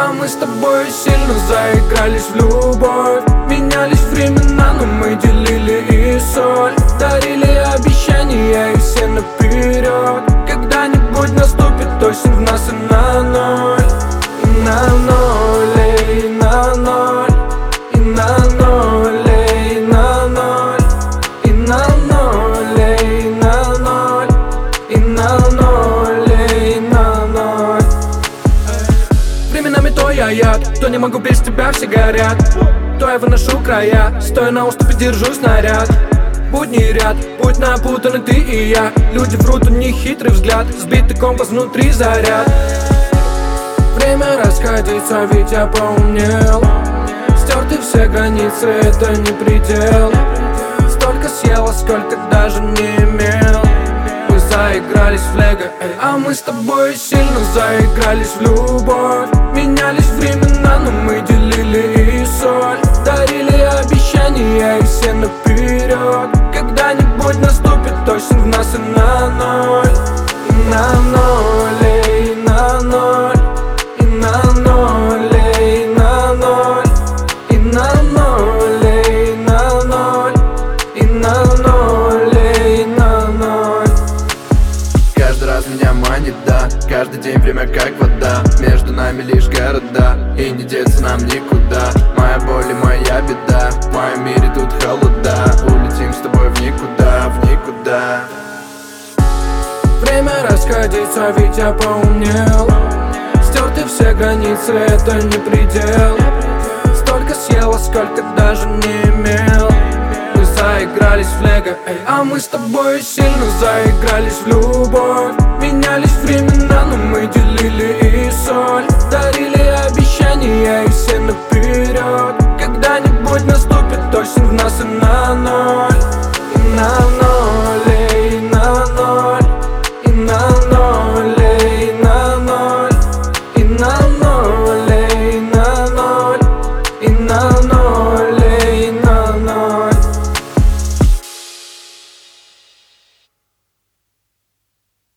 А мы с тобой сильно заигрались в любовь. Менялись времена, но мы делили и соль. Дарили обещания и все наперед. Когда-нибудь наступит осень в нас и на ноль. И на ноль, и на ноль. И на ноль, и на ноль. И на ноль, и на ноль. И на ноль, и на ноль. Временами то я яд, то не могу без тебя, все горят. То я выношу края, стоя на уступе держу снаряд. Будний ряд, путь напутанный ты и я. Люди врут, у них хитрый взгляд, сбитый компас внутри заряд. Время расходится, ведь я поумнел. Стерты все границы, это не предел. Столько съела, сколько даже не имел. Мы заигрались в лего, а мы с тобой сильно заигрались в любовь. Менялись времена, но мы делили и соль. Дарили обещания и все наперед. Когда-нибудь наступит осень в нас и на ноль. И на ноль, и на ноль. И на ноль, и на ноль. И на ноль, и на ноль. И на ноль, и на ноль. Каждый раз меня манит, да. Каждый день время как вода. Между нами лишь города, и не деться нам никуда. Моя боль и моя беда, в моем мире тут холода. Улетим с тобой в никуда, в никуда. Время расходится, ведь я поумнел. Стерты все границы, это не предел. Столько съела, сколько даже не имел. Мы заигрались в лего, а мы с тобой сильно заигрались в любовь.